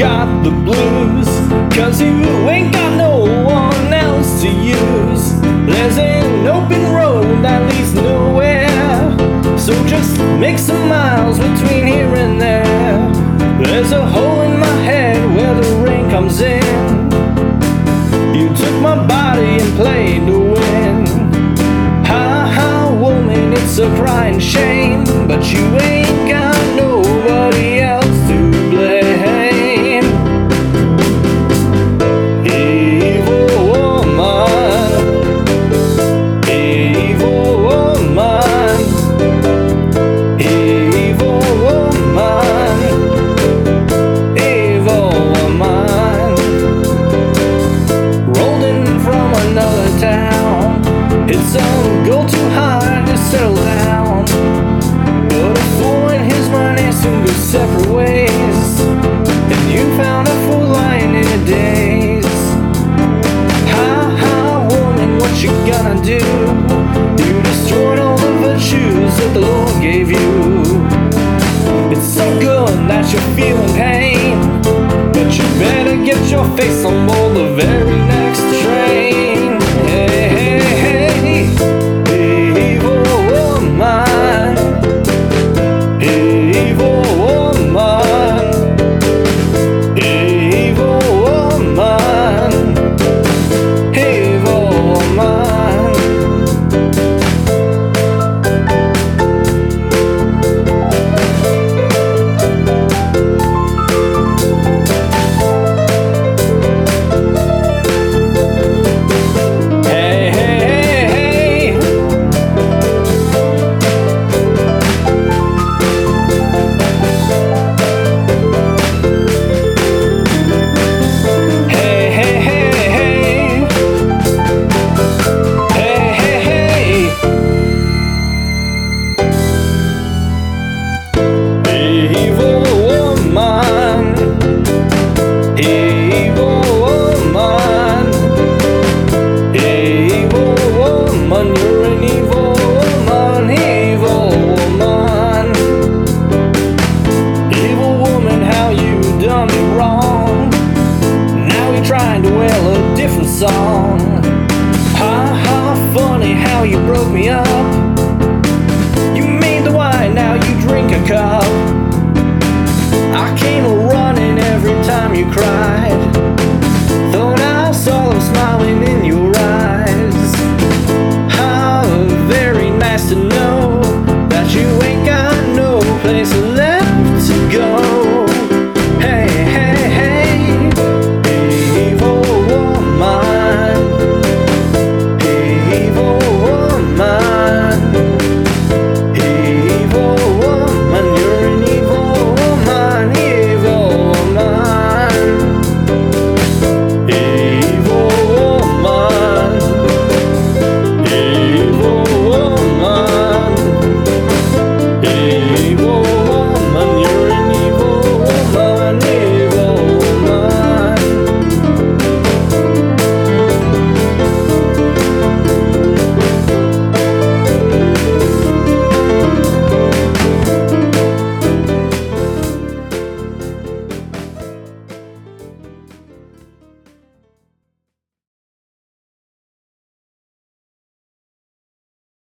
got the blues, 'cause you ain't got no one else to use. There's an open road that leads nowhere, so just make some miles between here and there. There's a hole in my head where the rain comes in. You took my body and played to win. Ha ha, woman, it's a crying shame, but you ain't got nobody else to blame. Evil woman, evil woman, evil woman, evil woman. Rolled in from another town, it's some go too hard to settle down. But a fool and his money soon go separate ways, and you found a fool lying in your days. Ha ha, woman, what you gonna do? You destroyed all the virtues that the Lord gave you. It's so good that you're feeling pain, but you better get your face on board the very next train. Hey, hey, hey, evil woman, evil woman, evil woman, evil woman. You're an evil woman, evil woman. Evil woman, how you done me wrong. Now you're trying to wail a different song. Ha ha, funny how you broke me up. You made the wine, now you drink a cup.